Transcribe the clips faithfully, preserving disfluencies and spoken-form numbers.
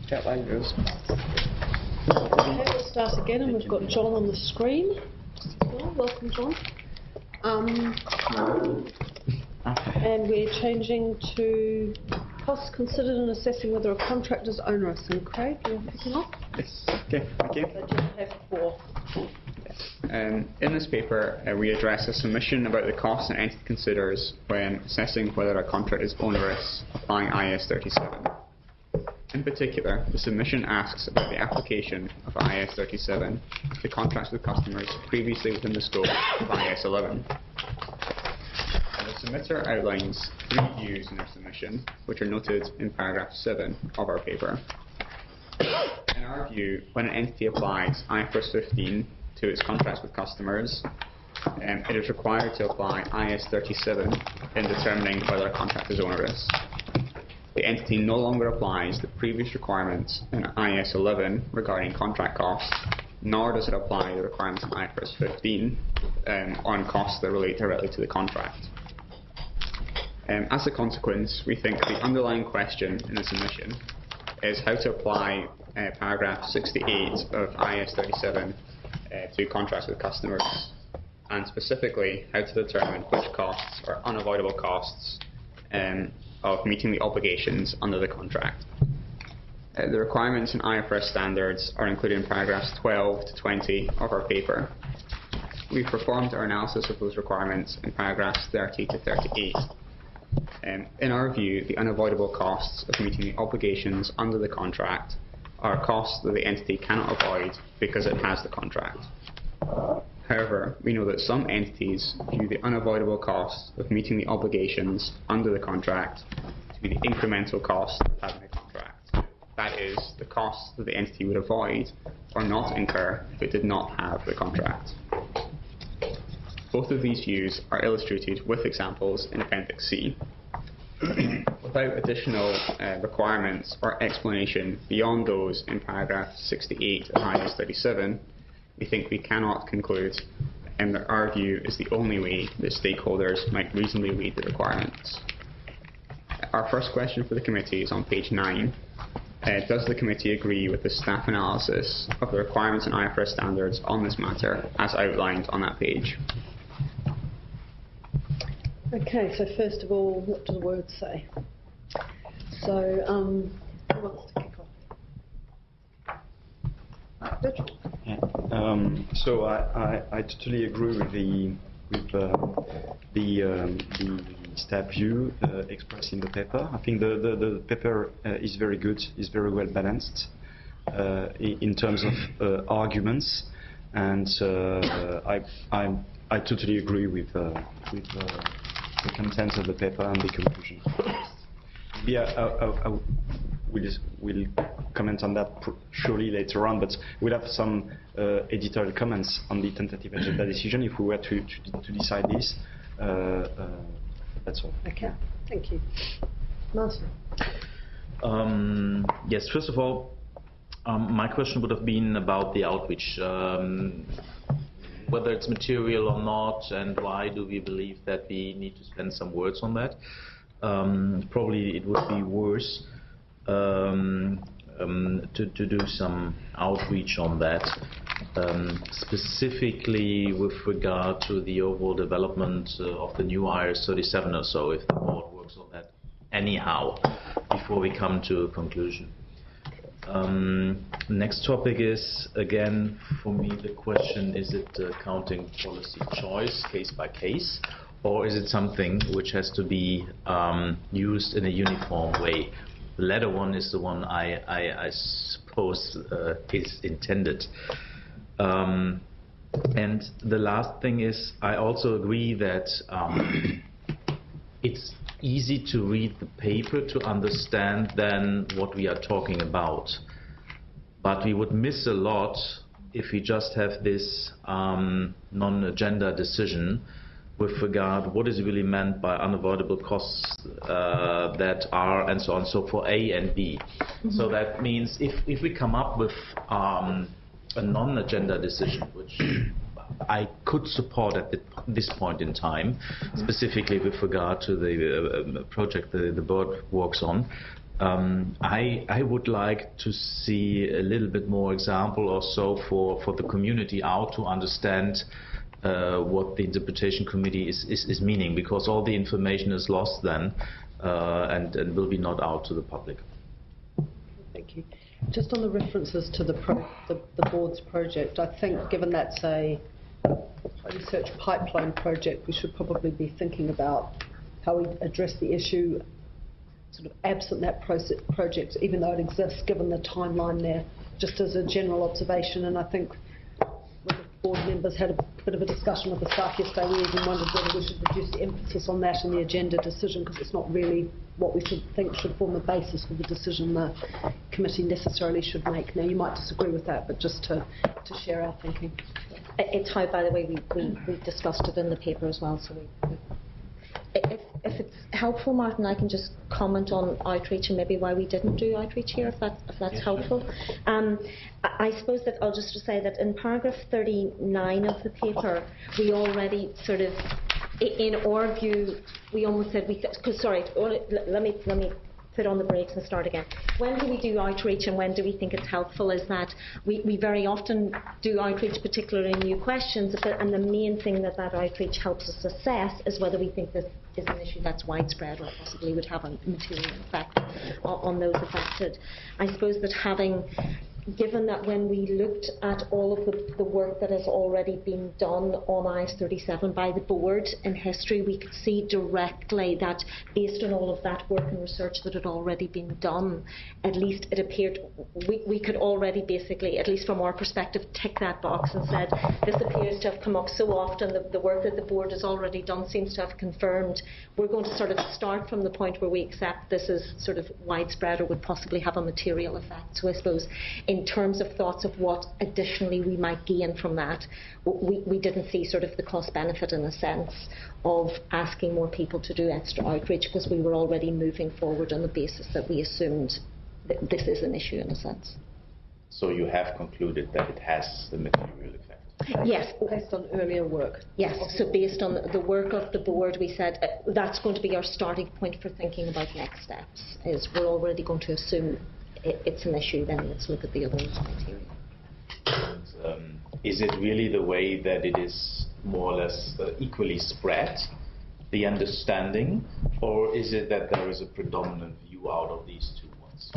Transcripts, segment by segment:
outline rules. Okay, we'll start again, and we've got John on the screen. Well, welcome, John. Um, and we're changing to costs considered in assessing whether a contract is onerous. And Craig, you're picking up? Yes. Okay. Thank you. So just have four. Um, in this paper, uh, we address a submission about the costs an entity considers when assessing whether a contract is onerous, applying I A S thirty-seven. In particular, the submission asks about the application of I A S thirty-seven to contracts with customers previously within the scope of I A S eleven. And the submitter outlines three views in their submission, which are noted in paragraph seven of our paper. In our view, when an entity applies I F R S fifteen to its contracts with customers, um, it is required to apply I A S thirty-seven in determining whether a contract is onerous. The entity no longer applies the previous requirements in I A S eleven regarding contract costs, nor does it apply the requirements in I F R S fifteen um, on costs that relate directly to the contract. Um, as a consequence, we think the underlying question in the submission is how to apply uh, paragraph sixty-eight of I A S thirty-seven uh, to contracts with customers, and specifically how to determine which costs are unavoidable costs um, of meeting the obligations under the contract. Uh, the requirements in I F R S standards are included in paragraphs twelve to twenty of our paper. We've performed our analysis of those requirements in paragraphs thirty to thirty-eight. Um, in our view, the unavoidable costs of meeting the obligations under the contract are costs that the entity cannot avoid because it has the contract. However, we know that some entities view the unavoidable costs of meeting the obligations under the contract to be the incremental cost of having a contract. That is, the costs that the entity would avoid or not incur if it did not have the contract. Both of these views are illustrated with examples in Appendix C. Without additional uh, requirements or explanation beyond those in paragraph sixty-eight of I A S thirty-seven, we think we cannot conclude and that our view is the only way that stakeholders might reasonably read the requirements. Our first question for the committee is on page nine. Uh, does the committee agree with the staff analysis of the requirements and I F R S standards on this matter as outlined on that page? Okay, so first of all, what do the words say? So, um, who wants to kick off? Virtual. Yeah. Um, so I, I, I totally agree with the with uh, the, um, the staff view uh, expressed in the paper. I think the the, the paper uh, is very good, is very well balanced uh, in terms of uh, arguments, and uh, I I I totally agree with uh, with uh, the content of the paper and the conclusion. Yeah, I, I, I we'll, we'll comment on that surely later on, but we'll have some uh, editorial comments on the tentative agenda decision if we were to, to, to decide this. Uh, uh, that's all. Okay, thank you. Martin. Um, yes, first of all, um, my question would have been about the outreach. Um, whether it's material or not, and why do we believe that we need to spend some words on that. Um, probably it would be worse um, um, to, to do some outreach on that, um, specifically with regard to the overall development uh, of the new I A S thirty-seven or so, if the board works on that anyhow, before we come to a conclusion. Um, next topic is, again, for me the question, is it accounting policy choice, case by case, or is it something which has to be um, used in a uniform way? The latter one is the one I, I, I suppose uh, is intended. Um, and the last thing is, I also agree that um, it's easy to read the paper to understand then what we are talking about. But we would miss a lot if we just have this um, non-agenda decision with regard what is really meant by unavoidable costs uh, that are and so on, so for A and B. Mm-hmm. So that means if, if we come up with um, a non-agenda decision, which I could support at the, this point in time, mm-hmm. specifically with regard to the uh, project the, the board works on, Um, I, I would like to see a little bit more example or so for, for the community out to understand uh, what the interpretation committee is, is, is meaning, because all the information is lost then uh, and, and will be not out to the public. Thank you. Just on the references to the, pro the, the board's project, I think given that's a research pipeline project, we should probably be thinking about how we address the issue sort of absent that project, even though it exists, given the timeline there, just as a general observation. And I think with the board members had a bit of a discussion with the staff yesterday, we even wondered whether we should reduce the emphasis on that in the agenda decision, because it's not really what we should think should form the basis for the decision the committee necessarily should make. Now, you might disagree with that, but just to, to share our thinking. It's how, by the way, we, we, we discussed it in the paper as well, so we, we If, if it's helpful, Martin, I can just comment on outreach and maybe why we didn't do outreach here, if, that, if that's yes, helpful. Sure. Um, I, I suppose that I'll just say that in paragraph thirty-nine of the paper, we already sort of, in our view, we almost said, we cause, sorry, let me, let me put on the brakes and start again. When do we do outreach and when do we think it's helpful is that we, we very often do outreach, particularly in new questions, and the main thing that that outreach helps us assess is whether we think this is an issue that's widespread or possibly would have a material effect on, on those affected. I suppose that having given that when we looked at all of the, the work that has already been done on I S thirty-seven by the board in history, we could see directly that based on all of that work and research that had already been done, at least it appeared we, we could already basically, at least from our perspective, tick that box and said this appears to have come up so often, the, the work that the board has already done seems to have confirmed. We're going to sort of start from the point where we accept this is sort of widespread or would possibly have a material effect. So I suppose in terms of thoughts of what additionally we might gain from that, we, we didn't see sort of the cost benefit in a sense of asking more people to do extra outreach, because we were already moving forward on the basis that we assumed that this is an issue in a sense. So you have concluded that it has a material effect? Yes. Based on earlier work? Yes, so based on the work of the board, we said uh, that's going to be our starting point for thinking about next steps, is we're already going to assume it's an issue, then let's look at the other criteria. And, um, is it really the way that it is more or less uh, equally spread, the understanding, or is it that there is a predominant view out of these two ones?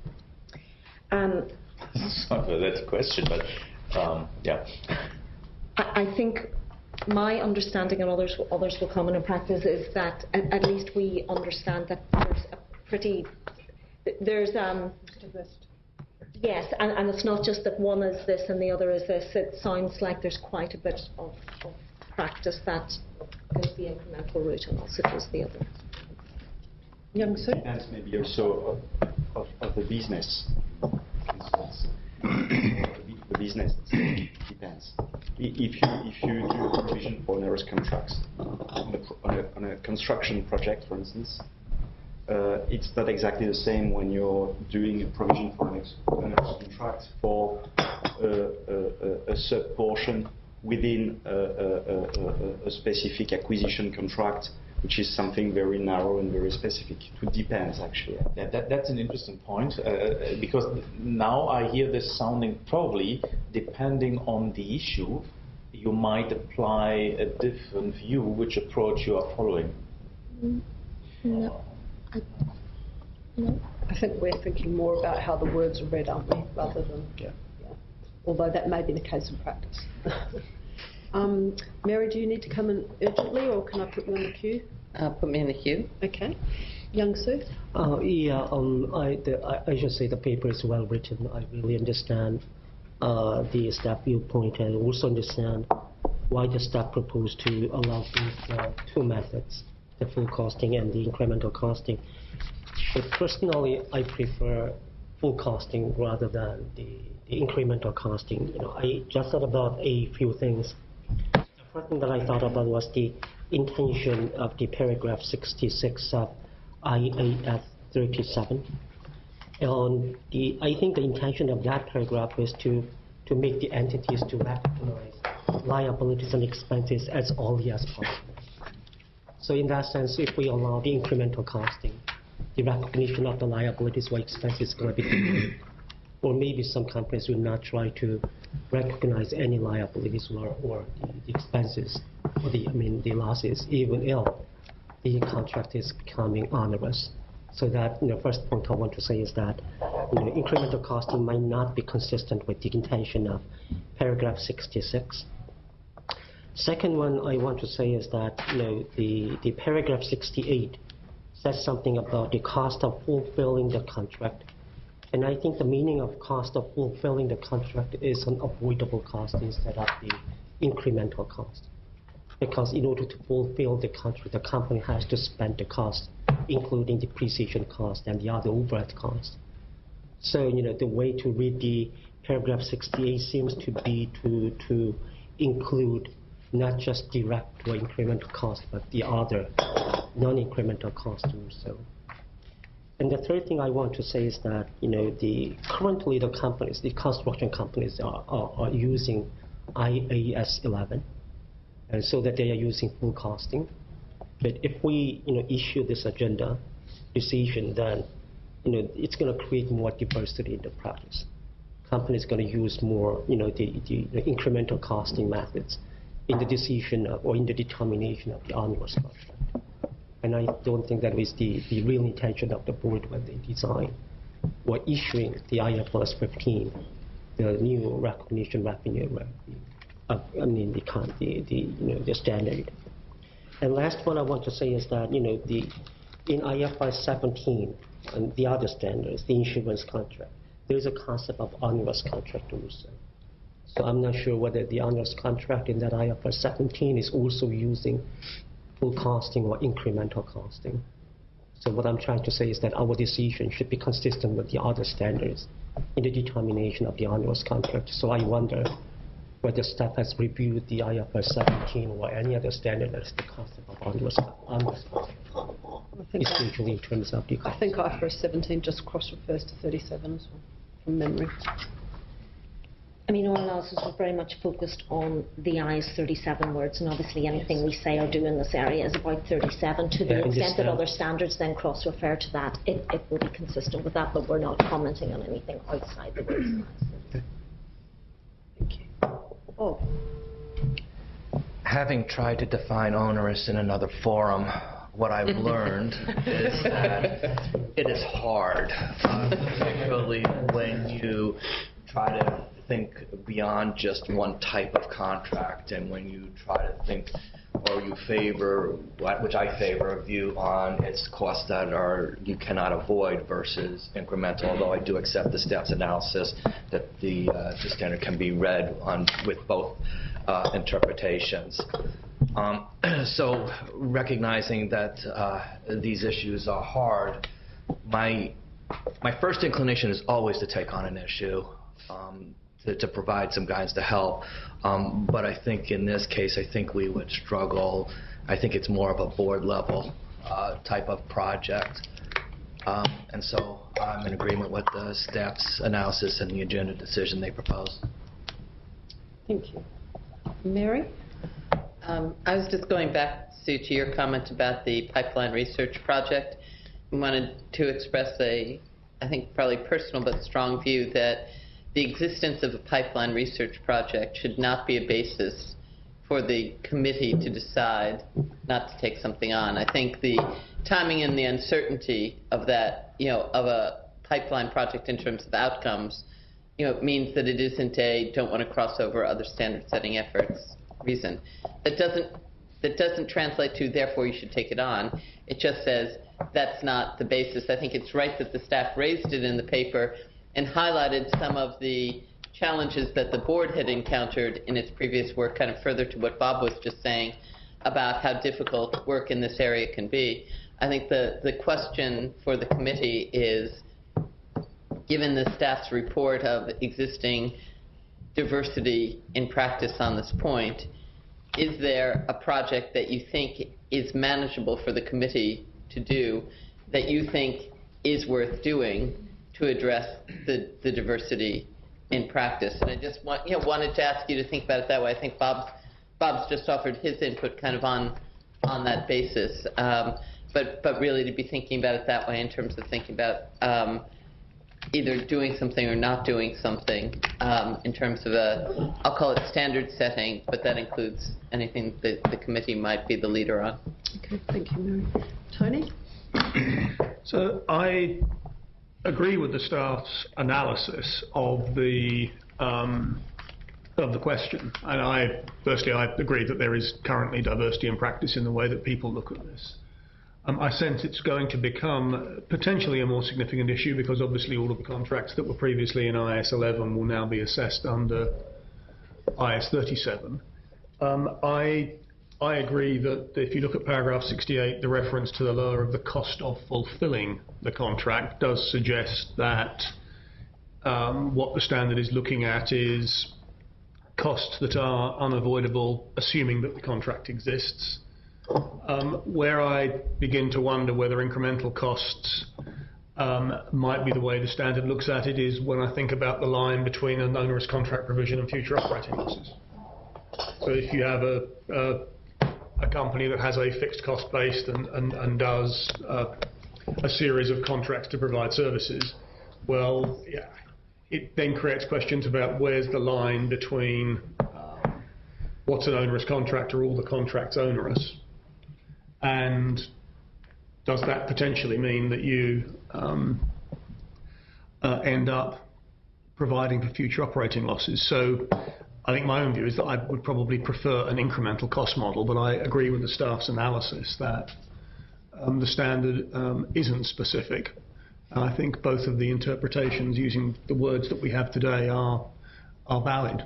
Um, Sorry for that question, but um, yeah. I, I think my understanding, and others, others will come in practice, is that at, at least we understand that there's a pretty There's um, yes, and, and it's not just that one is this and the other is this. It sounds like there's quite a bit of, of practice that goes the incremental route and also goes the other. Young sir? Depends maybe also of, of, of the business. The business depends. If you if you do provision for onerous contracts on a, on a, on a construction project, for instance. Uh, it's not exactly the same when you're doing a provision for an ex contract for uh, a, a, a sub-portion within a, a, a, a specific acquisition contract, which is something very narrow and very specific. It depends, actually. Yeah, that, that's an interesting point, uh, because now I hear this sounding probably, depending on the issue, you might apply a different view, which approach you are following. Mm. No. I, no. I think we're thinking more about how the words are read, aren't we, rather than, yeah. Yeah. Although that may be the case in practice. um, Mary, do you need to come in urgently, or can I put you in the queue? Uh, put me in the queue. Okay. Young Sue? Uh, yeah, um, I, the, I, I should say the paper is well written. I really understand uh, the staff viewpoint, and also understand why the staff proposed to allow these uh, two methods, the full costing and the incremental costing. But personally, I prefer full costing rather than the, the incremental costing. You know, I just thought about a few things. The first thing that I thought about was the intention of the paragraph sixty-six of I A S thirty-seven. And the, I think the intention of that paragraph is to, to make the entities to recognize liabilities and expenses as early as possible. So in that sense, if we allow the incremental costing, the recognition of the liabilities or expenses is going to be delayed. Or maybe some companies will not try to recognize any liabilities or, or the, the expenses, or the, I mean, the losses, even if the contract is becoming onerous. So that, you know, first point I want to say is that, you know, incremental costing might not be consistent with the intention of paragraph sixty-six. Second one I want to say is that, you know, the, the paragraph sixty-eight says something about the cost of fulfilling the contract. And I think the meaning of cost of fulfilling the contract is an avoidable cost instead of the incremental cost. Because in order to fulfill the contract, the company has to spend the cost, including depreciation cost and the other overhead costs. So, you know, the way to read the paragraph sixty-eight seems to be to, to include not just direct or incremental cost, but the other non-incremental cost also. And the third thing I want to say is that, you know, the currently the companies, the construction companies are, are, are using I A S eleven, and so that they are using full costing. But if we, you know, issue this agenda decision, then, you know, it's going to create more diversity in the practice. Companies going to use more, you know, the, the, the incremental costing methods in the decision of, or in the determination of the onerous contract. And I don't think that was the, the real intention of the board when they designed or issuing the I F R S fifteen, the new recognition revenue, uh, I mean the, the, the, you know, the standard. And last one I want to say is that, you know, the, in I F R S seventeen and the other standards, the insurance contract, there is a concept of onerous contract also. So I'm not sure whether the onerous contract in that I F R S seventeen is also using full costing or incremental costing. So what I'm trying to say is that our decision should be consistent with the other standards in the determination of the onerous contract. So I wonder whether staff has reviewed the I F R S seventeen or any other standard as the concept of onerous, onerous contract, I think, I, especially in terms of the I cost. think I F R S seventeen just cross-refers to thirty-seven as well, from memory. I mean, our analysis was very much focused on the I S thirty-seven words, and obviously anything we say or do in this area is about thirty-seven. To the Yeah, extent that understand. other standards then cross-refer to that, it, it will be consistent with that, but we're not commenting on anything outside the words of I S. Thank you. Oh, Having tried to define onerous in another forum, what I've learned is that it is hard, uh, particularly when you try to think beyond just one type of contract, and when you try to think, or you favor, which I favor, a view on its costs that are you cannot avoid versus incremental, although I do accept the staff's analysis that the, uh, the standard can be read on with both uh, interpretations. Um, so recognizing that uh, these issues are hard, my, my first inclination is always to take on an issue, um, to, to provide some guidance to help. Um, but I think in this case, I think we would struggle. I think it's more of a board level uh, type of project. Um, and so I'm in agreement with the staff's analysis and the agenda decision they proposed. thank you. Mary? Um, I was just going back, Sue, to your comment about the pipeline research project. I wanted to express a, I think, probably personal but strong view that the existence of a pipeline research project should not be a basis for the committee to decide not to take something on. I think the timing and the uncertainty of that, you know, of a pipeline project in terms of outcomes, you know, means that it isn't a don't want to cross over other standard setting efforts reason. That doesn't, that doesn't translate to therefore you should take it on. It just says that's not the basis. I think it's right that the staff raised it in the paper and highlighted some of the challenges that the board had encountered in its previous work, kind of further to what Bob was just saying about how difficult work in this area can be. I think the, the question for the committee is, given the staff's report of existing diversity in practice on this point, is there a project that you think is manageable for the committee to do, that you think is worth doing to address the, the diversity in practice? And I just want, you know, wanted to ask you to think about it that way. I think Bob, Bob's just offered his input kind of on, on that basis. Um, but, but really to be thinking about it that way in terms of thinking about um, either doing something or not doing something um, in terms of a, I'll call it standard setting, but that includes anything that the committee might be the leader on. Okay, thank you, Mary. Tony? So I agree with the staff's analysis of the um, of the question, and I firstly I agree that there is currently diversity in practice in the way that people look at this. Um, I sense it's going to become potentially a more significant issue because obviously all of the contracts that were previously in I S eleven will now be assessed under I S thirty-seven. Um, I I agree that if you look at paragraph sixty-eight, the reference to the lower of the cost of fulfilling the contract does suggest that um, what the standard is looking at is costs that are unavoidable, assuming that the contract exists. Um, where I begin to wonder whether incremental costs um, might be the way the standard looks at it is when I think about the line between an onerous contract provision and future operating losses. So if you have a, a, a company that has a fixed cost base and, and, and does uh, a series of contracts to provide services, well, yeah, it then creates questions about where's the line between um, what's an onerous contract or all the contracts onerous. And does that potentially mean that you um, uh, end up providing for future operating losses? So I think my own view is that I would probably prefer an incremental cost model, but I agree with the staff's analysis that um, the standard um, isn't specific. And I think both of the interpretations using the words that we have today are, are valid.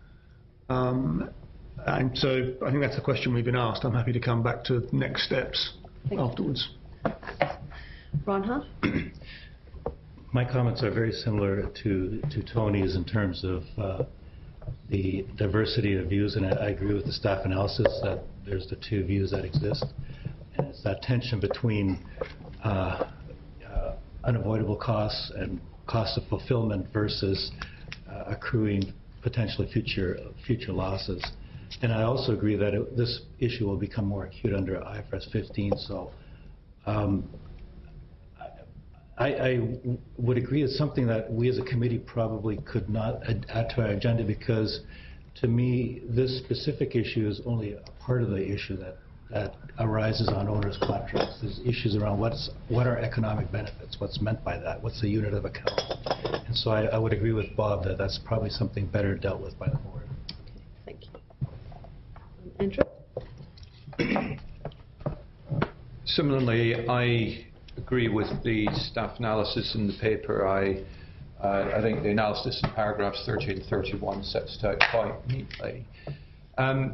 Um, And so I think that's a question we've been asked. I'm happy to come back to next steps Thank afterwards. Reinhard? My comments are very similar to, to Tony's in terms of uh, the diversity of views, and I, I agree with the staff analysis that there's the two views that exist. And it's that tension between uh, uh, unavoidable costs and cost of fulfillment versus uh, accruing potentially future, future losses. And I also agree that it, this issue will become more acute under I F R S fifteen. So um, I, I would agree it's something that we as a committee probably could not add, add to our agenda, because to me this specific issue is only a part of the issue that, that arises on owners' contracts. There's issues around what's, what are economic benefits, what's meant by that, what's the unit of account. And so I, I would agree with Bob that that's probably something better dealt with by the board. Andrew? Similarly, I agree with the staff analysis in the paper. I, uh, I think the analysis in paragraphs thirty and thirty-one sets it out quite neatly. Um,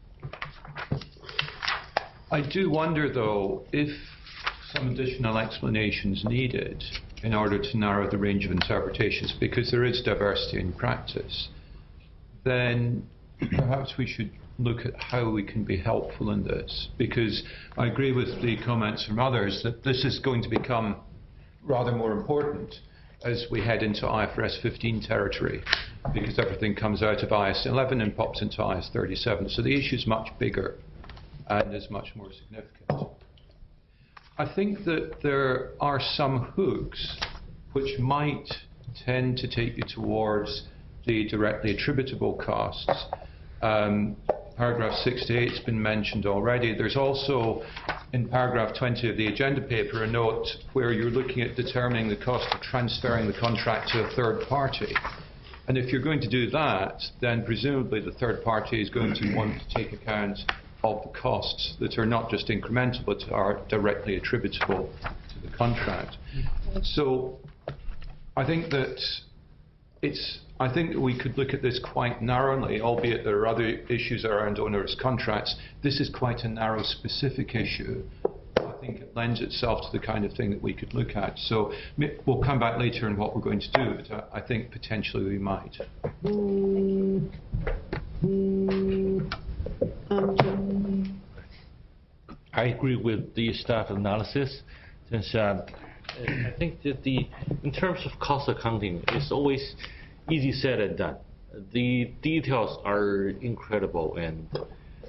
I do wonder, though, if some additional explanations needed in order to narrow the range of interpretations, because there is diversity in practice, then perhaps we should look at how we can be helpful in this, because I agree with the comments from others that this is going to become rather more important as we head into I F R S fifteen territory, because everything comes out of I S eleven and pops into I S thirty-seven. So the issue is much bigger and is much more significant. I think that there are some hooks which might tend to take you towards the directly attributable costs. Um, Paragraph sixty-eight has been mentioned already. There's also, in paragraph twenty of the agenda paper, a note where you're looking at determining the cost of transferring the contract to a third party. And if you're going to do that, then presumably the third party is going to want to take account of the costs that are not just incremental, but are directly attributable to the contract. So I think that it's I think that we could look at this quite narrowly, albeit there are other issues around onerous contracts. This is quite a narrow, specific issue. I think it lends itself to the kind of thing that we could look at. So we'll come back later on what we're going to do, but I think potentially we might. Mm, mm, um, I agree with the staff analysis, since uh, I think that the, in terms of cost accounting, it's always easy said and done. The details are incredible, and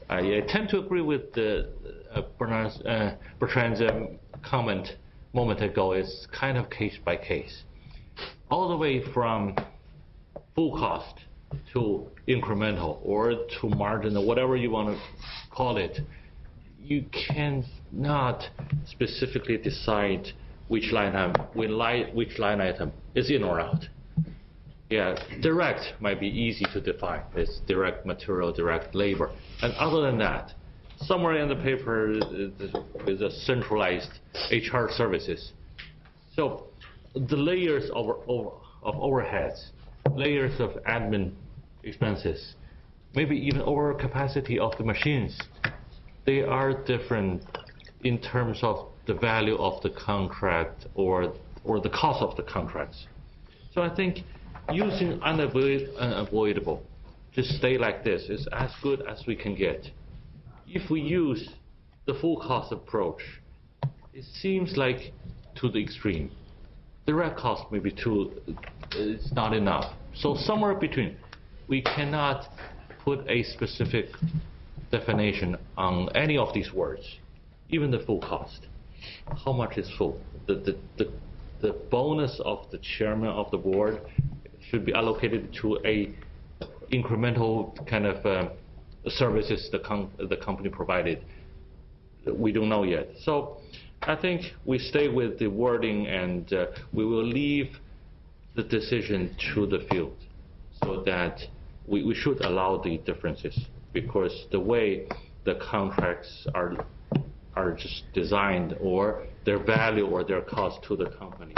I, I tend to agree with the, uh, Bernard's, uh, Bertrand's um, comment a moment ago. It's kind of case by case. All the way from full cost to incremental or to margin or whatever you want to call it, you cannot specifically decide which line item, which line item is in or out. Yeah, direct might be easy to define. It's direct material, direct labor. And other than that, somewhere in the paper is a centralized H R services. So the layers of, of, of overheads, layers of admin expenses, maybe even overcapacity of the machines, they are different in terms of the value of the contract or, or the cost of the contracts. So I think using unavoid, unavoidable to stay like this is as good as we can get. If we use the full cost approach, it seems like to the extreme. Direct cost may be too, it's not enough. So somewhere between, we cannot put a specific definition on any of these words, even the full cost. How much is full? The, the, the, the bonus of the chairman of the board should be allocated to a incremental kind of uh, services the, com the company provided. We don't know yet. So I think we stay with the wording and uh, we will leave the decision to the field so that we, we should allow the differences, because the way the contracts are are just designed or their value or their cost to the companies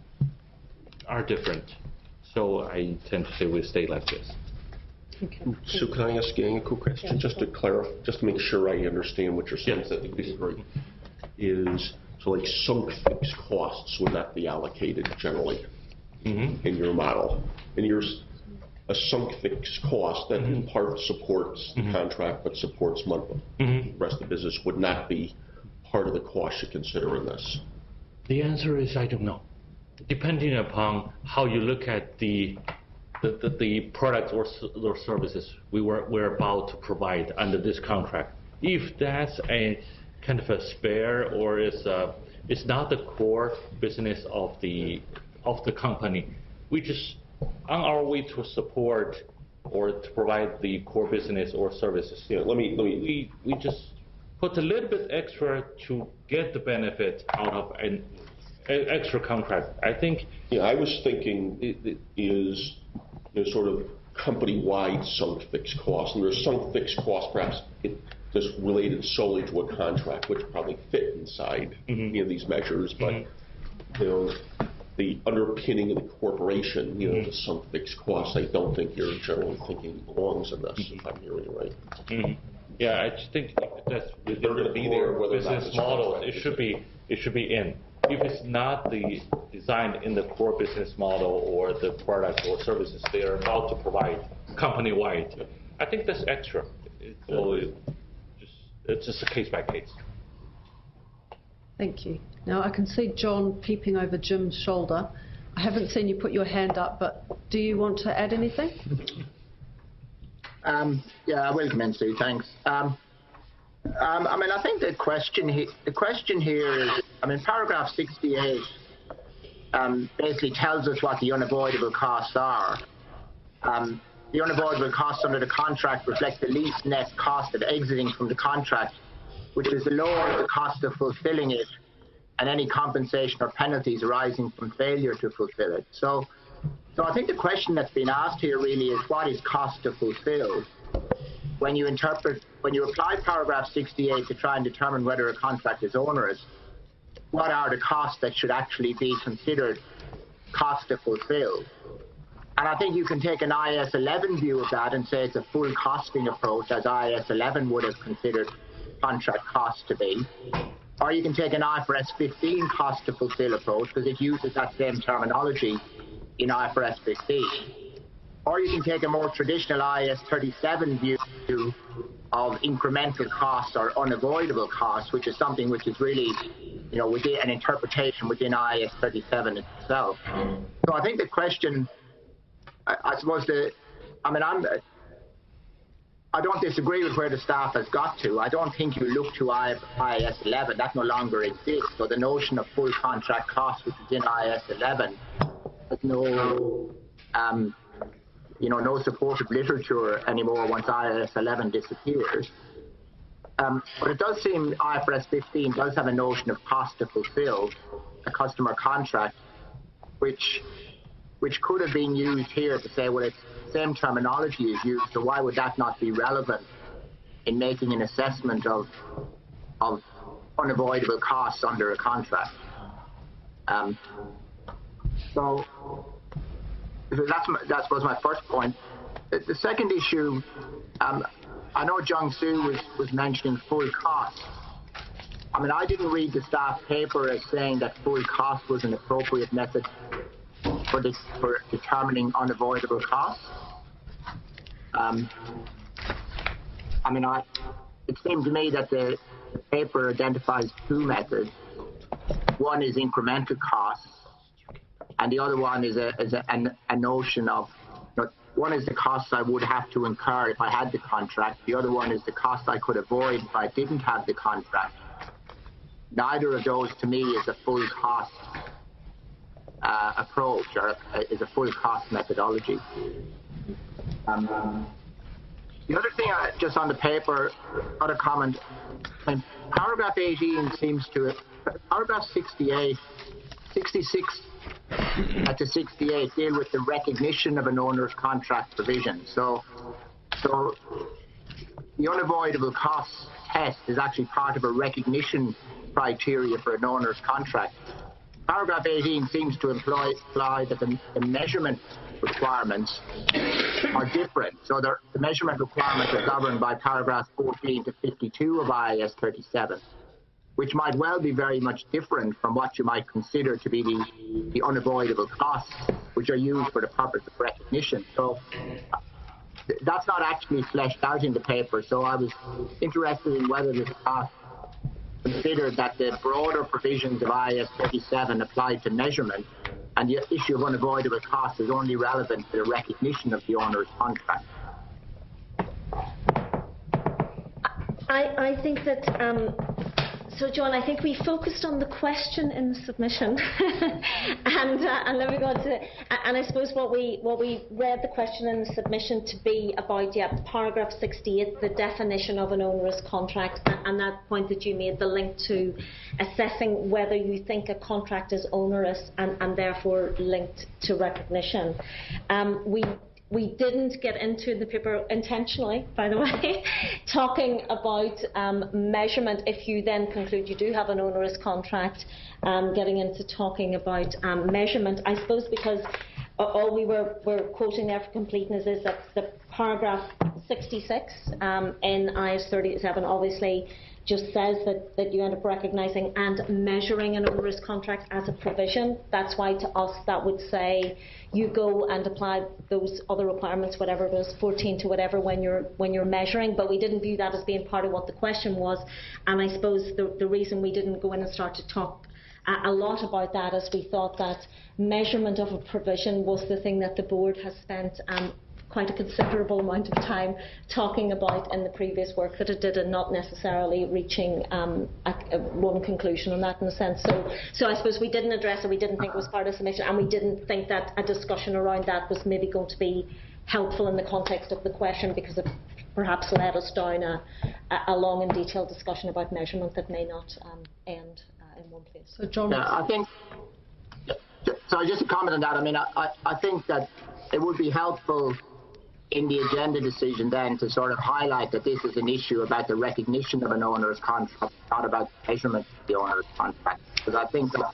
are different. So I tend to say we stay like this. Okay. So can I ask Yang a quick question, Yeah, just to clarify, just to make sure I understand what you're saying? Yes. That would be great. Is so like sunk fixed costs would not be allocated generally Mm-hmm. in your model, and yours a sunk fixed cost that Mm-hmm. in part supports the Mm-hmm. contract but supports monthly. Mm-hmm. The rest of the business would not be part of the cost you consider in this. The answer is I don't know. Depending upon how you look at the the, the, the products or, or services we were we're about to provide under this contract. If that's a kind of a spare or is a, it's not the core business of the of the company, we just on our way to support or to provide the core business or services. Yeah, let me let me. We we just put a little bit extra to get the benefit out of an a extra contract. I think. Yeah, I was thinking it, it is you know, sort of company-wide sunk fixed costs, and there's sunk fixed costs perhaps it, just related solely to a contract, which probably fit inside Mm-hmm. you know, these measures, but Mm-hmm. you know, the underpinning of the corporation, you know, Mm-hmm. the sunk fixed costs, I don't think you're generally thinking belongs in this, if I'm hearing you right. Mm-hmm. Yeah, I just think if that's within They're gonna the be core there whether or not business it's model, contract, it should be it should be in. If it's not the designed in the core business model or the product or services they are about to provide company-wide, I think that's extra. It, so it just, it's just a case by case. Thank you. Now, I can see John peeping over Jim's shoulder. I haven't seen you put your hand up, but do you want to add anything? Um, yeah, I will come in, Sue, thanks. Um, um, I mean, I think the question, he the question here is, I mean, paragraph sixty-eight um, basically tells us what the unavoidable costs are. Um, the unavoidable costs under the contract reflect the least net cost of exiting from the contract, which is the lower the cost of fulfilling it and any compensation or penalties arising from failure to fulfill it. So, so I think the question that's been asked here really is, what is cost to fulfill? When you interpret, when you apply paragraph sixty-eight to try and determine whether a contract is onerous, what are the costs that should actually be considered cost to fulfill? And I think you can take an I S eleven view of that and say it's a full costing approach, as I S eleven would have considered contract costs to be. Or you can take an I F R S fifteen cost to fulfill approach, because it uses that same terminology in I F R S fifteen. Or you can take a more traditional I S thirty-seven view of incremental costs or unavoidable costs, which is something which is really, you know, within an interpretation within I S thirty-seven itself. So I think the question, I, I suppose the, I mean, I'm, I don't disagree with where the staff has got to. I don't think you look to I S eleven. That no longer exists. So the notion of full contract cost, which is in I S eleven, has no, um, you know, no supportive literature anymore once I S eleven disappears. Um, but it does seem I F R S fifteen does have a notion of cost to fulfill a customer contract, which which could have been used here to say, well, it's the same terminology is used, so why would that not be relevant in making an assessment of of unavoidable costs under a contract? Um, so, so that's my, that was my first point. The, the second issue, um, I know Jung Soo was, was mentioning full cost. I mean, I didn't read the staff paper as saying that full cost was an appropriate method for this, for determining unavoidable costs. Um, I mean, I, it seemed to me that the, the paper identifies two methods. One is incremental costs, and the other one is a, is a, an, a notion of, you know, one is the costs I would have to incur if I had the contract. The other one is the costs I could avoid if I didn't have the contract. Neither of those, to me, is a full cost uh, approach, or a, is a full cost methodology. Um, the other thing, I, just on the paper, other comment, I mean, paragraph eighteen seems to, paragraph sixty-eight, sixty-six uh, to sixty-eight deal with the recognition of an owner's contract provision. So, so the unavoidable costs test is actually part of a recognition criteria for an owner's contract. Paragraph eighteen seems to imply, imply that the, the measurement requirements are different. So the measurement requirements are governed by paragraphs fourteen to fifty-two of I A S thirty-seven, which might well be very much different from what you might consider to be the, the unavoidable costs, which are used for the purpose of recognition. So th that's not actually fleshed out in the paper. So I was interested in whether the staff considered that the broader provisions of I A S thirty-seven applied to measurement, and the issue of unavoidable costs is only relevant to the recognition of the owner's contract. I, I think that, um, so John, I think we focused on the question in the submission, and uh, and then we got to, and I suppose what we what we read the question in the submission to be about, yeah, paragraph sixty-eight, the definition of an onerous contract, and, and that point that you made, the link to assessing whether you think a contract is onerous and, and therefore linked to recognition. Um, we. We didn't get into the paper intentionally, by the way, talking about um, measurement. If you then conclude you do have an onerous contract, um, getting into talking about um, measurement, I suppose because all we were, were quoting there for completeness is that the paragraph sixty-six um, in I A S thirty-seven obviously just says that, that you end up recognising and measuring an onerous contract as a provision. That's why to us that would say you go and apply those other requirements, whatever it was, fourteen to whatever, when you're when you're measuring. But we didn't view that as being part of what the question was. And I suppose the, the reason we didn't go in and start to talk a, a lot about that is we thought that measurement of a provision was the thing that the board has spent um, quite a considerable amount of time talking about in the previous work that it did, and not necessarily reaching um, a, a one conclusion on that in a sense. So, so I suppose we didn't address it, we didn't think it was part of the submission, and we didn't think that a discussion around that was maybe going to be helpful in the context of the question, because it perhaps led us down a, a long and detailed discussion about measurement that may not um, end uh, in one place. So John, yeah, I think, so just to comment on that, I mean, I, I, I think that it would be helpful in the agenda decision then to sort of highlight that this is an issue about the recognition of an owner's contract, not about measurement of the owner's contract. Because I think that,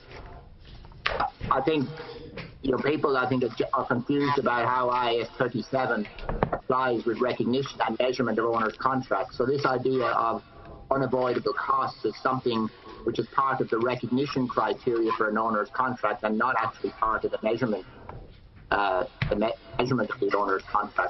I think, you know, people I think are confused about how I A S thirty-seven applies with recognition and measurement of owner's contracts. So this idea of unavoidable costs is something which is part of the recognition criteria for an owner's contract and not actually part of the measurement, uh, the me measurement of the owner's contract.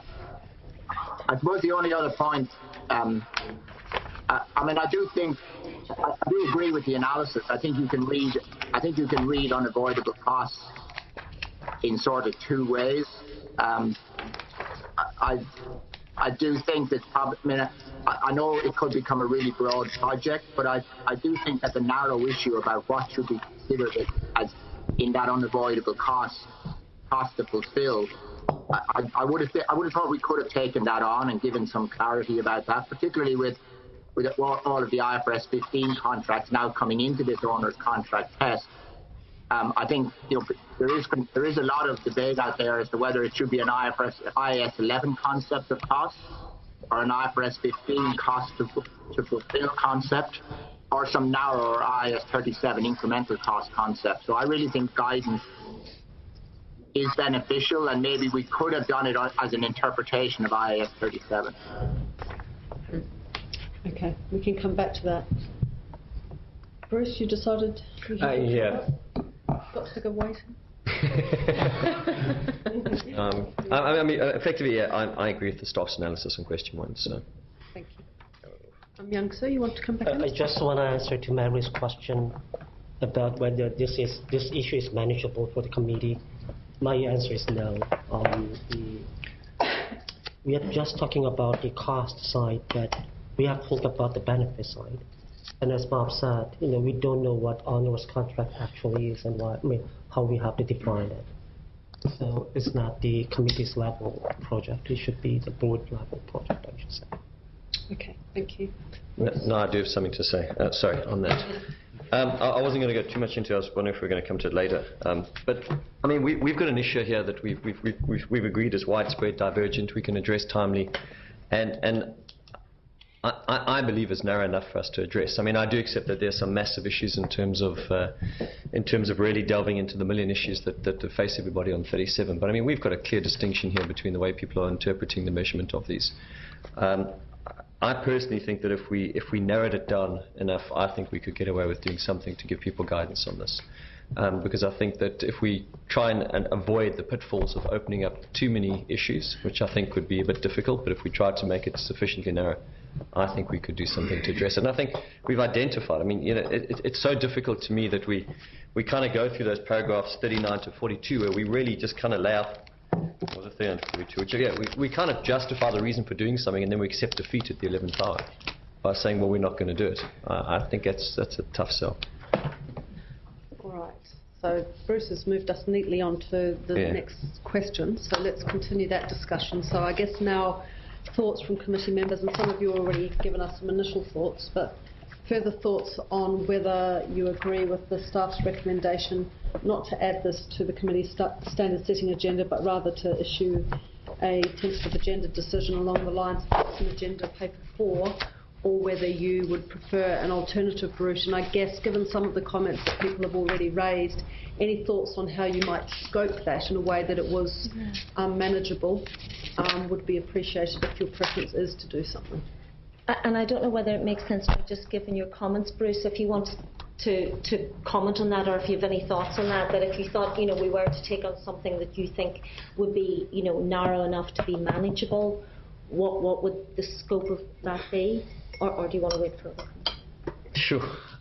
I suppose the only other point, um, I, I mean, I do think, I, I do agree with the analysis. I think you can read, I think you can read unavoidable costs in sort of two ways. Um, I, I do think that probably, I, mean, I, I know it could become a really broad project, but I, I do think that the narrow issue about what should be considered as in that unavoidable cost, cost to fulfill, I, I, I would have I would have thought we could have taken that on and given some clarity about that, particularly with with all, all of the I F R S fifteen contracts now coming into this owner's contract test. Um, I think you know there is there is a lot of debate out there as to whether it should be an I F R S I A S eleven concept of cost or an I F R S fifteen cost to, to fulfill concept, or some narrower I A S thirty-seven incremental cost concept. So I really think guidance is beneficial, and maybe we could have done it as an interpretation of I A S thirty-seven. Okay, we can come back to that. Bruce, you decided? You Uh, yeah. Got sick of waiting? um, I, I mean, uh, effectively, yeah, I, I agree with the staff's analysis on question one. So. Thank you. Um, Young sir, you want to come back? Uh, in? I just want to answer to Mary's question about whether this is this issue is manageable for the committee. My answer is no. Um, the, we are just talking about the cost side, but we have to think about the benefit side. And as Bob said, you know, we don't know what onerous contract actually is and what, I mean, how we have to define it. So it's not the committee's level project. It should be the board level project, I should say. Okay, thank you. No, no, I do have something to say. Uh, sorry, on that. Um, I, I wasn't going to go too much into it. I was wondering if we were going to come to it later. Um, but, I mean, we, we've got an issue here that we've, we've, we've, we've, we've agreed is widespread, divergent, we can address timely. And, and I, I, I believe is narrow enough for us to address. I mean, I do accept that there's some massive issues in terms of, uh, in terms of really delving into the million issues that, that, that face everybody on thirty-seven. But, I mean, we've got a clear distinction here between the way people are interpreting the measurement of these. Um, I personally think that if we if we narrowed it down enough, I think we could get away with doing something to give people guidance on this. Um, because I think that if we try and, and avoid the pitfalls of opening up too many issues, which I think would be a bit difficult, but if we tried to make it sufficiently narrow, I think we could do something to address it. And I think we've identified, I mean, you know, it, it, it's so difficult to me that we, we kind of go through those paragraphs thirty-nine to forty-two where we really just kind of lay out, what was it, thirty-nine to forty-two, which, yeah, we, we kind of justify the reason for doing something and then we accept defeat at the eleventh hour by saying, well, we're not going to do it. I, I think that's, that's a tough sell. All right. So Bruce has moved us neatly on to the Yeah. next question. So let's continue that discussion. So I guess now thoughts from committee members, and some of you have already given us some initial thoughts, but further thoughts on whether you agree with the staff's recommendation not to add this to the committee's sta standard setting agenda, but rather to issue a tentative agenda decision along the lines of an agenda paper four, or whether you would prefer an alternative route. And I guess, given some of the comments that people have already raised, any thoughts on how you might scope that in a way that it was um, manageable um, would be appreciated if your preference is to do something. And I don't know whether it makes sense, but just given your comments, Bruce, if you want to, to comment on that, or if you have any thoughts on that, that if you thought, you know, we were to take on something that you think would be, you know, narrow enough to be manageable, what, what would the scope of that be? Or, or do you want to wait for it? Sure.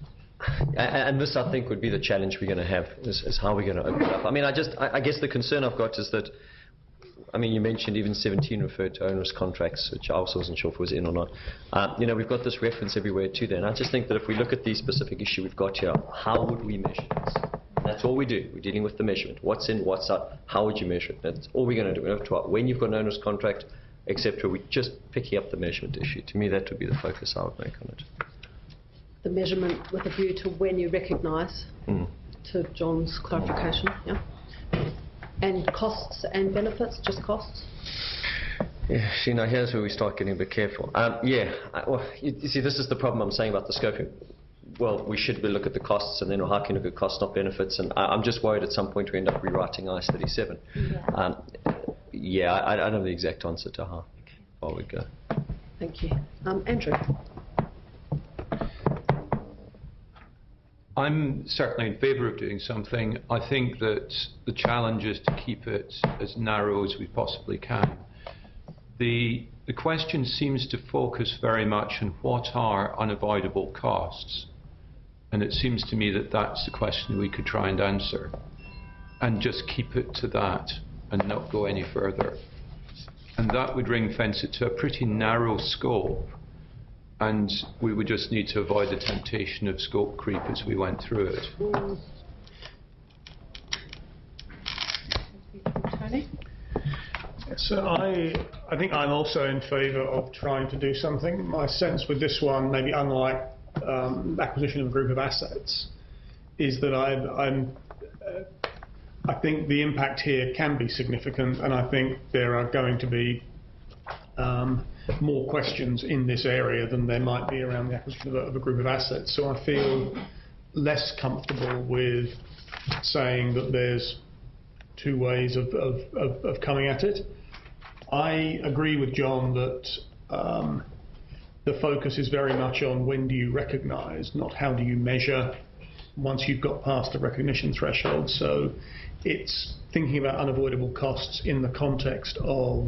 And this, I think, would be the challenge we're going to have, is, is how we're going to open it up. I mean, I just, I, I guess the concern I've got is that, I mean, you mentioned even seventeen referred to onerous contracts, which I also wasn't sure if it was in or not. Um, you know, we've got this reference everywhere to that. And I just think that if we look at the specific issue we've got here, how would we measure this? That's all we do. We're dealing with the measurement. What's in, what's out, how would you measure it? That's all we're going to do. We don't have to, when you've got an onerous contract, et cetera, we're just picking up the measurement issue. To me, that would be the focus I would make on it. The measurement with a view to when you recognise, Mm. to John's clarification, yeah? And costs and benefits, just costs? Yeah, see, now here's where we start getting a bit careful. Um, yeah, I, well, you, you see, this is the problem I'm saying about the scoping. Well, we should be look at the costs, and then well, how can you look at costs, not benefits? And I, I'm just worried at some point we end up rewriting I S thirty-seven. Yeah. Um, yeah, I, I don't know the exact answer to how far we go. Thank you. Um, Andrew? I'm certainly in favour of doing something. I think that the challenge is to keep it as narrow as we possibly can. The, the question seems to focus very much on what are unavoidable costs. And it seems to me that that's the question we could try and answer. And just keep it to that and not go any further. And and that would ring fence it to a pretty narrow scope, and we would just need to avoid the temptation of scope creep as we went through it. Tony? So I, I think I'm also in favour of trying to do something. My sense with this one, maybe unlike um, acquisition of a group of assets, is that I, I'm, uh, I think the impact here can be significant, and I think there are going to be um, more questions in this area than there might be around the acquisition of a, of a group of assets. So I feel less comfortable with saying that there's two ways of, of, of, of coming at it. I agree with John that um, the focus is very much on when do you recognise, not how do you measure once you've got past the recognition threshold. So it's thinking about unavoidable costs in the context of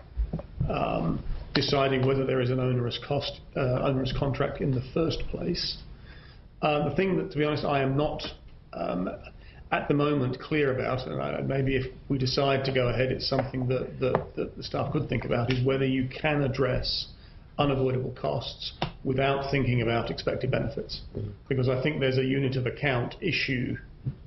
um, deciding whether there is an onerous cost, uh, onerous contract in the first place. Uh, the thing that, to be honest, I am not um, at the moment clear about, and I, maybe if we decide to go ahead, it's something that, that, that the staff could think about, is whether you can address unavoidable costs without thinking about expected benefits. Mm-hmm. Because I think there's a unit of account issue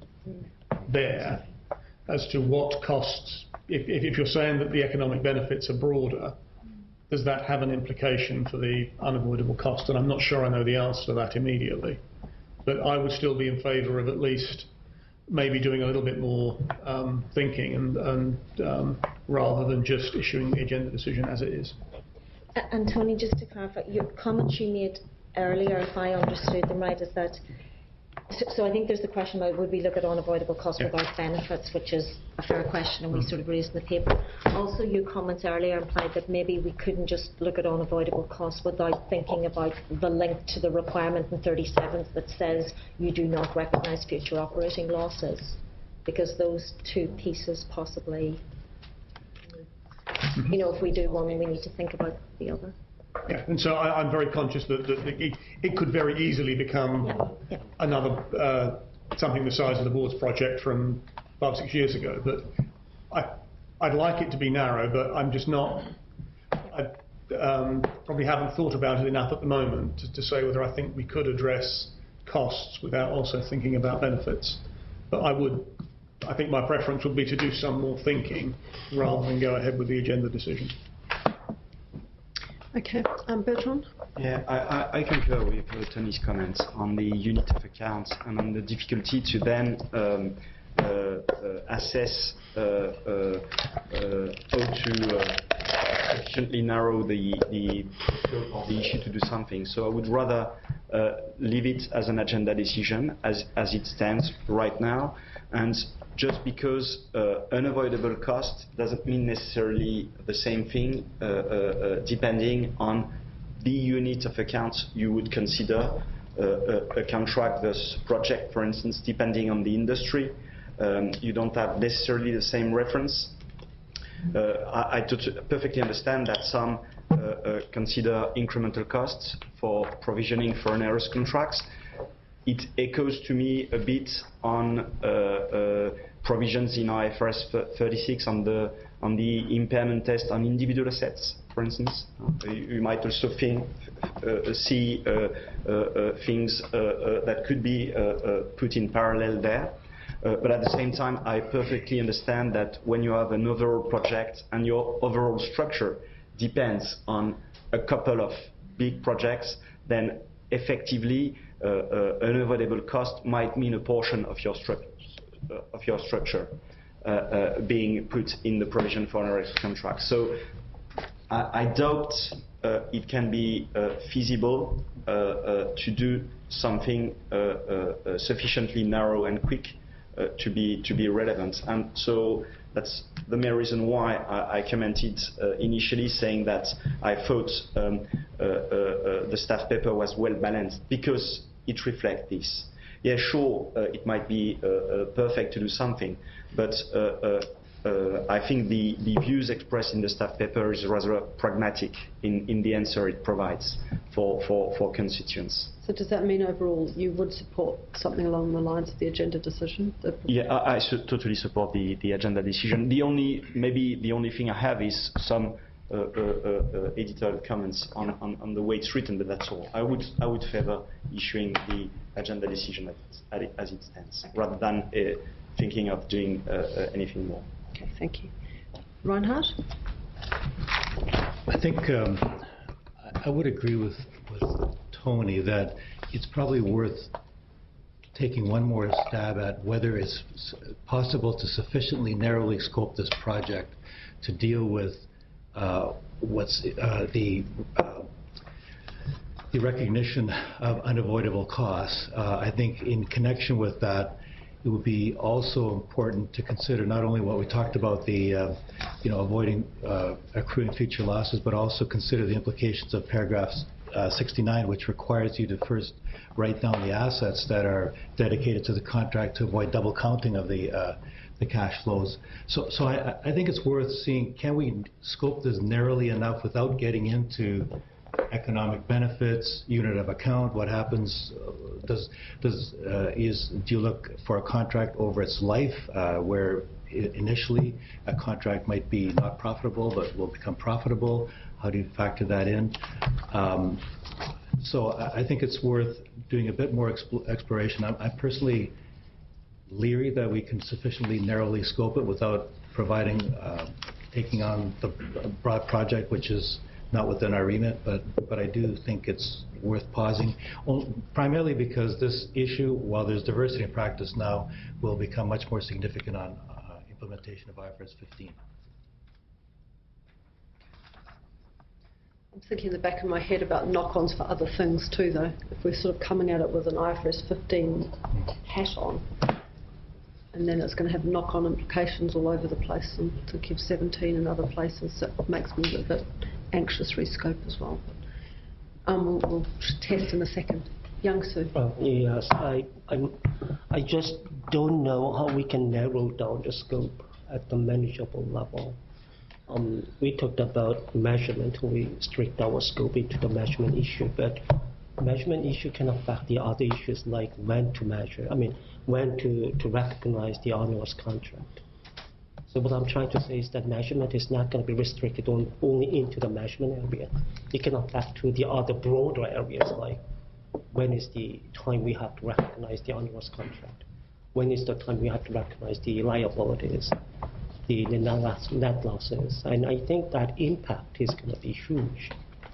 there as to what costs, if, if, if you're saying that the economic benefits are broader, does that have an implication for the unavoidable cost? And I'm not sure I know the answer to that immediately. But I would still be in favour of at least maybe doing a little bit more um, thinking and, and um, rather than just issuing the agenda decision as it is. And Tony, just to clarify, your comments you made earlier, if I understood them right, is that, so, so I think there's the question about would we look at unavoidable costs yeah. without benefits, which is a fair question and we sort of raised in the paper. Also, your comments earlier implied that maybe we couldn't just look at unavoidable costs without thinking about the link to the requirement in thirty-seven that says you do not recognise future operating losses, because those two pieces possibly, you know, if we do one, we need to think about the other. Yeah, and so I, I'm very conscious that, that it, it could very easily become yeah. Yeah. another, uh, something the size of the board's project from five, six years ago. But I, I'd like it to be narrow, but I'm just not, I um, probably haven't thought about it enough at the moment to, to say whether I think we could address costs without also thinking about benefits. But I would, I think my preference would be to do some more thinking rather than go ahead with the agenda decision. Okay, um, Bertrand? Yeah, I, I, I concur with uh, Tony's comments on the unit of accounts and on the difficulty to then um, uh, uh, assess uh, uh, uh, how to uh, sufficiently narrow the, the scope of the issue to do something. So I would rather uh, leave it as an agenda decision as, as it stands right now. And just because uh, unavoidable cost doesn't mean necessarily the same thing uh, uh, uh, depending on the unit of accounts you would consider, uh, a, a contract versus project, for instance, depending on the industry. Um, you don't have necessarily the same reference. Uh, I, I perfectly understand that some uh, uh, consider incremental costs for provisioning for onerous contracts. It echoes to me a bit on uh, uh, provisions in I F R S thirty-six on the on the impairment test on individual assets, for instance. Uh, you, you might also think, uh, see uh, uh, uh, things uh, uh, that could be uh, uh, put in parallel there. Uh, but at the same time, I perfectly understand that when you have an overall project and your overall structure depends on a couple of big projects, then effectively uh, uh, unavoidable cost might mean a portion of your, stru uh, of your structure uh, uh, being put in the provision for onerous contracts. So I, I doubt uh, it can be uh, feasible uh, uh, to do something uh, uh, uh, sufficiently narrow and quick Uh, to be to be relevant. And so that's the main reason why I, I commented uh, initially saying that I thought um, uh, uh, uh, the staff paper was well balanced because it reflects this. Yeah, sure, uh, it might be uh, uh, perfect to do something, but uh, uh, uh, I think the, the views expressed in the staff paper is rather pragmatic in, in the answer it provides for, for, for constituents. So does that mean overall you would support something along the lines of the agenda decision? The yeah, I, I su totally support the, the agenda decision. The only, maybe the only thing I have is some uh, uh, uh, editorial comments on, on, on the way it's written, but that's all. I would, I would favor issuing the agenda decision as it, as it stands, rather than uh, thinking of doing uh, uh, anything more. Okay, thank you. Reinhard? I think um, I would agree with, with Tony that it's probably worth taking one more stab at whether it's possible to sufficiently narrowly scope this project to deal with uh, what's uh, the uh, the recognition of unavoidable costs. Uh, I think in connection with that, it would be also important to consider not only what we talked about, the uh, you know avoiding uh, accruing future losses, but also consider the implications of paragraph uh, sixty-nine, which requires you to first write down the assets that are dedicated to the contract to avoid double counting of the uh, the cash flows. So, so I, I think it's worth seeing, can we scope this narrowly enough without getting into economic benefits, unit of account, what happens, uh, does, does, uh, is, do you look for a contract over its life, uh, where I initially a contract might be not profitable but will become profitable? How do you factor that in? Um, so I, I think it's worth doing a bit more exp exploration. I'm, I'm personally leery that we can sufficiently narrowly scope it without providing, uh, taking on the broad project, which is not within our remit, but, but I do think it's worth pausing, well, primarily because this issue, while there's diversity in practice now, will become much more significant on uh, implementation of I F R S fifteen. I'm thinking in the back of my head about knock-ons for other things too, though. If we're sort of coming at it with an I F R S fifteen hat on, and then it's going to have knock-on implications all over the place, and thinking of seventeen and other places, so it makes me a bit anxious re-scope as well. But, um, we'll, we'll test in a second. Young Sue. Uh, yes, I, I'm, I just don't know how we can narrow down the scope at the manageable level. Um, we talked about measurement, we strict our scope into the measurement issue, but measurement issue can affect the other issues like when to measure, I mean, when to, to recognize the onerous contract. So what I'm trying to say is that measurement is not going to be restricted on, only into the measurement area. It can affect to the other broader areas like when is the time we have to recognize the onerous contract? When is the time we have to recognize the liabilities, the, the net, net losses? And I think that impact is going to be huge.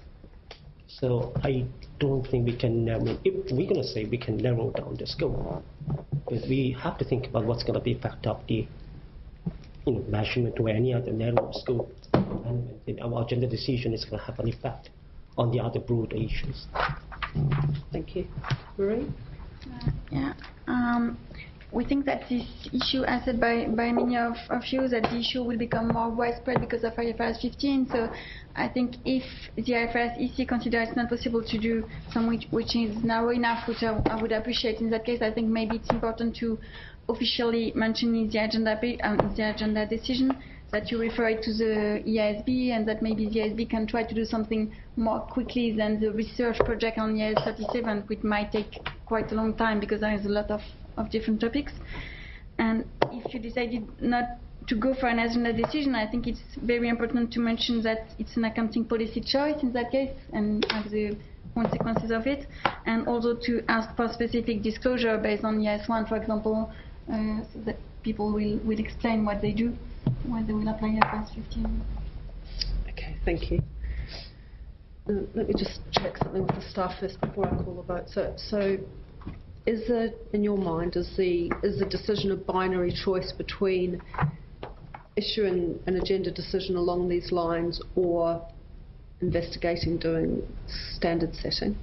So I don't think we can narrow, if we're going to say we can narrow down the scope, but we have to think about what's going to be effect of the you know, measurement or any other narrow scope. And our agenda decision is going to have an effect on the other broader issues. Thank you. Marie? Uh, yeah. Um, we think that this issue, as said by, by many of, of you, that the issue will become more widespread because of I F R S fifteen. So I think if the I F R S E C considers it's not possible to do some which, which is narrow enough, which I, I would appreciate in that case, I think maybe it's important to officially mention in the agenda, um, the agenda decision that you refer it to the E I S B, and that maybe the E I S B can try to do something more quickly than the research project on E I S thirty-seven, which might take quite a long time because there is a lot of, of different topics. And if you decided not to go for an agenda decision, I think it's very important to mention that it's an accounting policy choice in that case and have the consequences of it, and also to ask for specific disclosure based on E I S one, for example, uh, so that people will, will explain what they do when they will apply I F R S fifteen. Okay, thank you. Uh, let me just check something with the staff first before I call the vote. So, so is there, in your mind, is the is the decision a binary choice between issuing an agenda decision along these lines or investigating doing standard setting?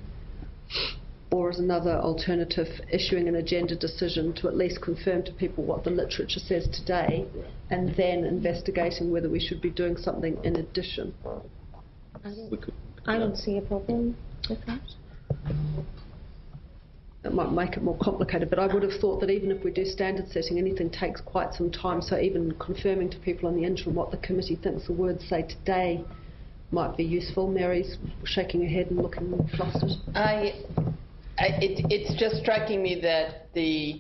Or is another alternative issuing an agenda decision to at least confirm to people what the literature says today, and then investigating whether we should be doing something in addition? I don't, I don't see a problem with that. It might make it more complicated, but I would have thought that even if we do standard setting, anything takes quite some time, so even confirming to people in the interim what the committee thinks the words say today might be useful. Mary's shaking her head and looking flustered. I, I, it, it's just striking me that the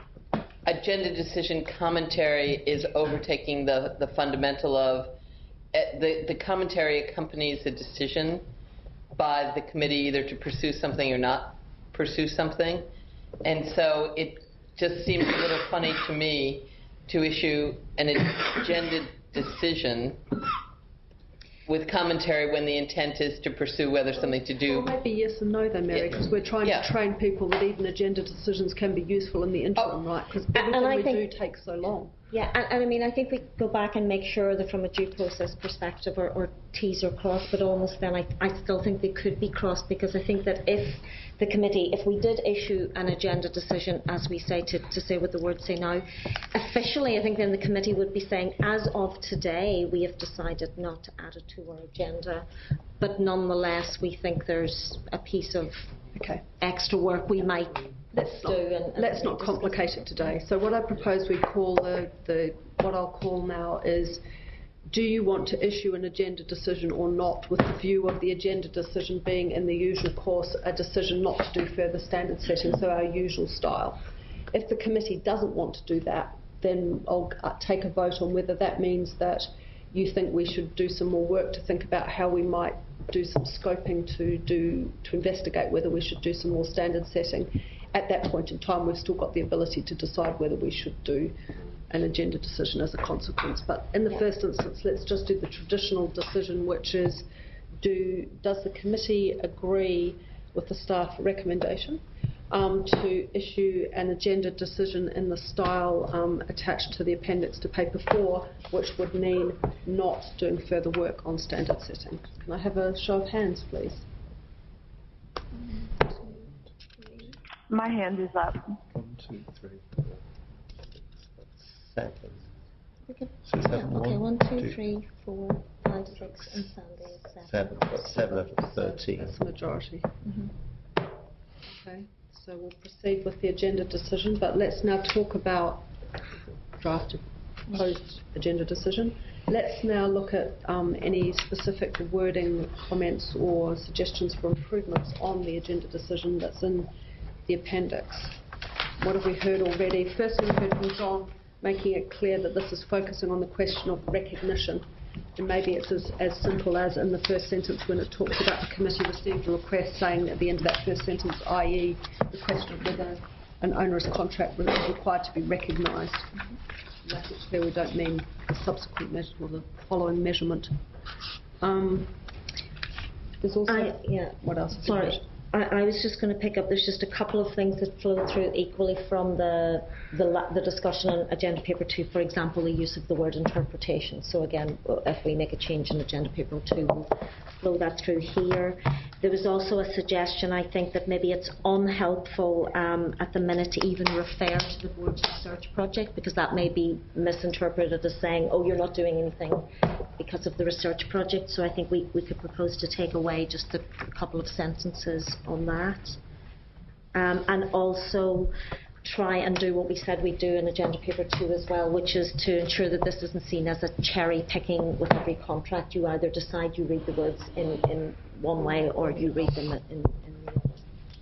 agenda decision commentary is overtaking the, the fundamental of eh, the, the commentary accompanies a decision by the committee either to pursue something or not pursue something. And so it just seems a little funny to me to issue an agenda decision with commentary when the intent is to pursue whether something to do. Well, maybe yes and no though, Mary, because we're trying Yeah. to train people that even agenda decisions can be useful in the interim, right? Because everything I we think- do takes so long. Yeah, and, and I mean, I think we go back and make sure that from a due process perspective, or, or T's or cross, but almost then I, I still think they could be crossed, because I think that if the committee, if we did issue an agenda decision, as we say, to, to say what the words say now, officially I think then the committee would be saying, as of today, we have decided not to add it to our agenda, but nonetheless we think there's a piece of okay. extra work we might Let's do. not, and, and let's not complicate it today. So what I propose we call the, the, what I'll call now is, do you want to issue an agenda decision or not, with the view of the agenda decision being in the usual course a decision not to do further standard setting, so our usual style. If the committee doesn't want to do that, then I'll uh, take a vote on whether that means that you think we should do some more work to think about how we might do some scoping to do to investigate whether we should do some more standard setting. At that point in time, we've still got the ability to decide whether we should do an agenda decision as a consequence. But in the Yeah. first instance, let's just do the traditional decision, which is, do does the committee agree with the staff recommendation um, to issue an agenda decision in the style um, attached to the appendix to paper four, which would mean not doing further work on standard setting? Can I have a show of hands, please? My hand is up. One, two, three, four, seven. Okay. So Yeah, seven, okay, one, one, two, two. three, four, five, six, and Sandy is seven. Seven, got seven of thirteen. That's the majority. Mhm. Okay, so we'll proceed with the agenda decision, but let's now talk about draft proposed agenda decision. Let's now look at um, any specific wording, comments or suggestions for improvements on the agenda decision that's in the appendix. What have we heard already? Firstly, we heard from John making it clear that this is focusing on the question of recognition. And maybe it's as, as simple as in the first sentence when it talks about the committee received a request, saying at the end of that first sentence, that is the question of whether an onerous contract is required to be recognised. Make it clear we don't mean the subsequent measure or the following measurement. Um, there's also... I, yeah. What else? Sorry. I, I was just going to pick up, there's just a couple of things that flow through equally from the, the, la- the discussion on agenda paper two, for example, the use of the word interpretation. So again, if we make a change in agenda paper two, we'll flow that through here. There was also a suggestion, I think, that maybe it's unhelpful um, at the minute to even refer to the board's research project, because that may be misinterpreted as saying, oh, you're not doing anything because of the research project. So I think we, we could propose to take away just a, a couple of sentences on that. Um, and also try and do what we said we'd do in agenda paper two as well, which is to ensure that this isn't seen as a cherry picking with every contract. You either decide you read the words in, in one way or you read them in, in the other.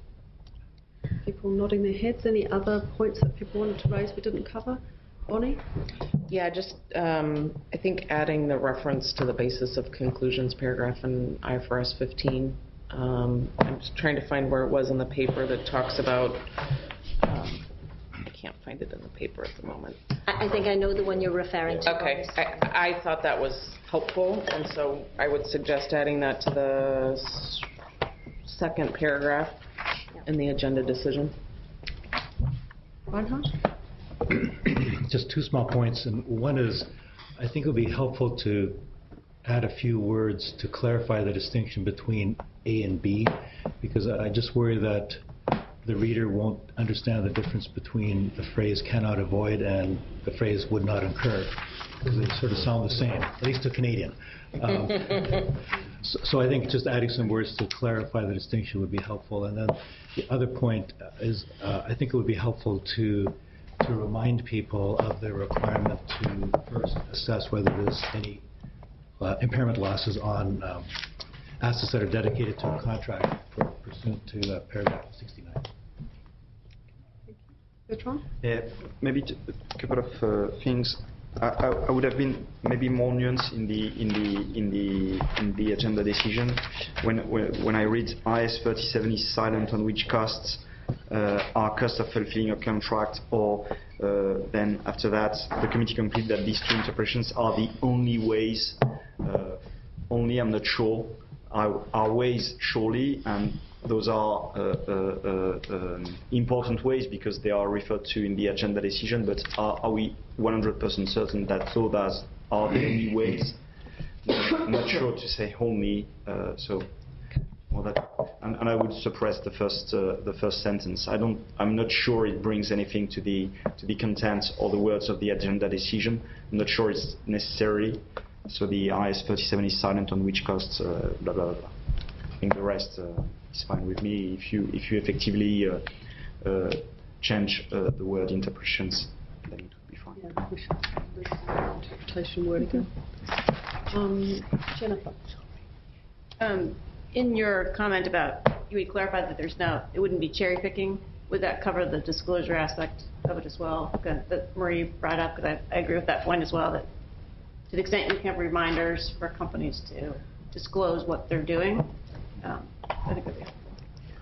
People nodding their heads. Any other points that people wanted to raise we didn't cover? Bonnie? Yeah, just um, I think adding the reference to the basis of conclusions paragraph in I F R S fifteen. Um, I'm just trying to find where it was in the paper that talks about. Um, I can't find it in the paper at the moment. I, I think I know the one you're referring to. Okay, I, I thought that was helpful, and so I would suggest adding that to the s- second paragraph in the agenda decision. Reinhardt? Just two small points, and one is, I think it would be helpful to add a few words to clarify the distinction between A and B, because I just worry that the reader won't understand the difference between the phrase cannot avoid and the phrase would not incur, because they sort of sound the same, at least to Canadian. Um, so, so I think just adding some words to clarify the distinction would be helpful. And then the other point is, uh, I think it would be helpful to to remind people of their requirement to first assess whether there's any uh, impairment losses on um, assets that are dedicated to a contract for, pursuant to uh, paragraph sixty-nine. Bertrand? Yeah, maybe t- a couple of uh, things. I, I I would have been maybe more nuanced in the in the in the in the agenda decision. When when, when I read I S thirty-seven is silent on which costs uh, are costs of fulfilling a contract, or uh, then after that the committee concludes that these two interpretations are the only ways. Uh, only, I'm not sure. Are, are ways surely, and those are uh, uh, uh, um, important ways because they are referred to in the agenda decision, but are, are we one hundred percent certain that those are the only ways? I'm not sure to say only, uh, so well, that, and, and I would suppress the first uh, the first sentence. I don't. I'm not sure it brings anything to the to the content or the words of the agenda decision. I'm not sure it's necessary. So the I S thirty-seven is silent on which costs, uh, blah, blah, blah. I think the rest uh, is fine with me. If you if you effectively uh, uh, change uh, the word interpretations, then it would be fine. Yeah, we should lose the interpretation word again. Um, Jennifer. Um, in your comment about, you would clarify that there's no, it wouldn't be cherry picking. Would that cover the disclosure aspect of it as well? Okay, that Marie brought up, because I, I agree with that point as well, that to the extent you can have reminders for companies to disclose what they're doing, um, I think that'd be helpful.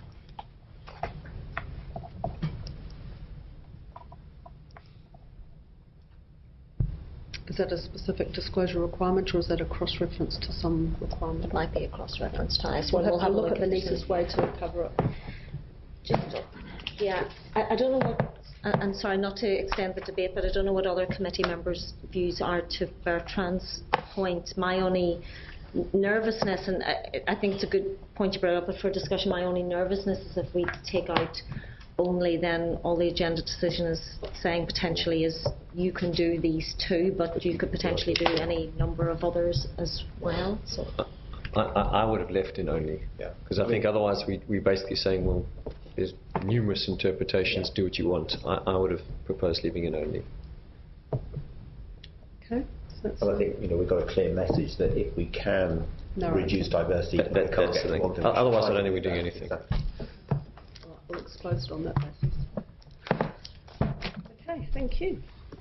Is that a specific disclosure requirement, or is that a cross-reference to some requirement? It might be a cross-reference to I S. We'll, We'll have have to a look at the into neatest way to cover it. Just, yeah, I, I don't know what, I- I'm sorry not to extend the debate, but I don't know what other committee members' views are to Bertrand's point. My only nervousness, and I, I think it's a good point you brought up, but for discussion, my only nervousness is if we take out only, then all the agenda decision is saying potentially is you can do these two, but you could potentially do any number of others as well. So I, I, I would have left in only, because I think otherwise we, we're basically saying, well, there's numerous interpretations, do what you want. I, I would have proposed leaving in only. Okay. So Well, I think, you know, we've got a clear message that if we can No, reduce diversity, That- we that- can't that's get the thing. involved in O- otherwise, I it. don't think we're doing anything. Exactly. We'll expose it on that basis. Okay, thank you.